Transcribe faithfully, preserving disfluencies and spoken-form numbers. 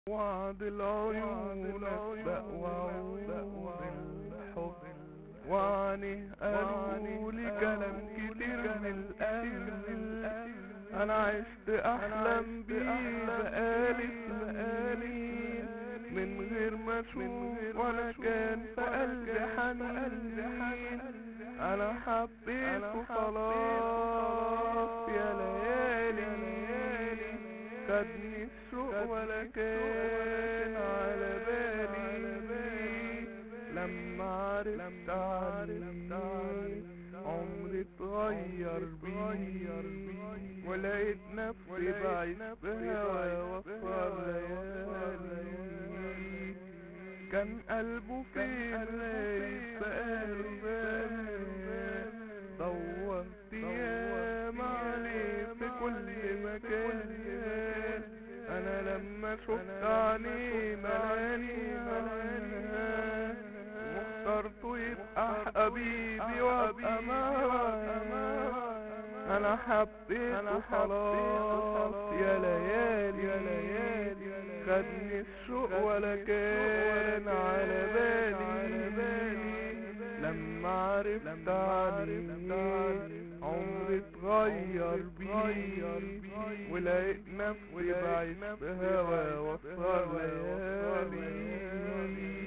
وعد العيون أسبق وعود الحب، وعني قالوا لي كلام كتير من القلب. انا عشت احلم بيه بقالي سنين من غير ما اشوف، وانا كان في قلبي حنين. انا حبيته خلاص يا ليالي، خدني الشوق ولا كان على بالي. لما عرفت عني عمري اتغير بيه، ولقيت نفسي بعيش بهوا واسهر ليالي. كان قلبه فين ليس قلبان، دورت ياما عليه في كل مكان. انا لما شفت عينيه ملاني هواه، واخترته يبقى حبيبي وابقى معاه. انا حبيته خلاص يا ليالي، خدني الشوق ولا كان على بالي. لما عرفت عني عمري اتغير بيه، ولقيت نفسي بعيش بهوا واسهر ليالي.